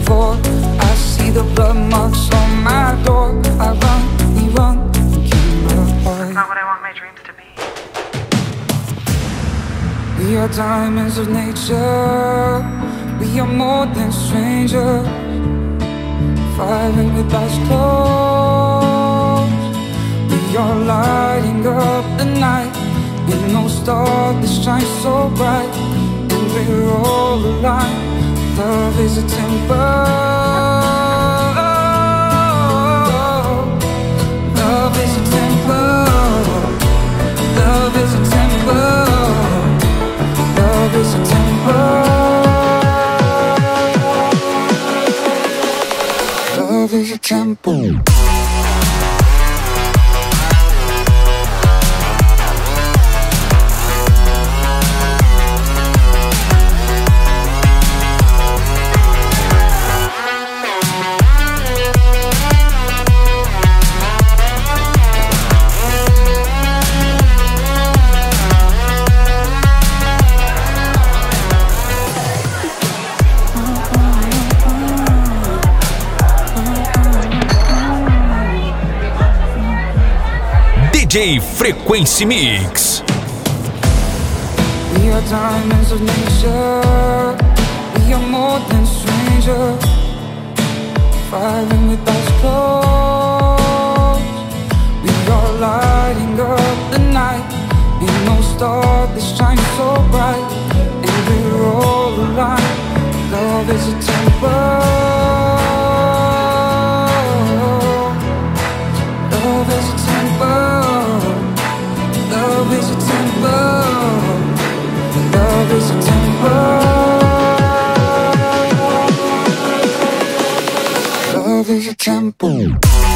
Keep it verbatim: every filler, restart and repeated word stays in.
before. I see the blood marks on my door. I run, we run, and keep apart. That's not what I want my dreams to be. We are diamonds of nature. We are more than strangers. Firing with eyes closed. We are lighting up the night. Ain't no star that shines so bright. And we're all aligned. Love is a temper. Love is a temper. Love is a temper. Love is a temper. Love is a temper. D J Frequency Mix. We are diamonds of nature. We are more than strangers. Firing with eyes closed. We are lighting up the night. Ain't no star that shines so bright. And we're all aligned. Love is a temper. Love is a temper. Love is a temper. Love is a temper. Love is a temper.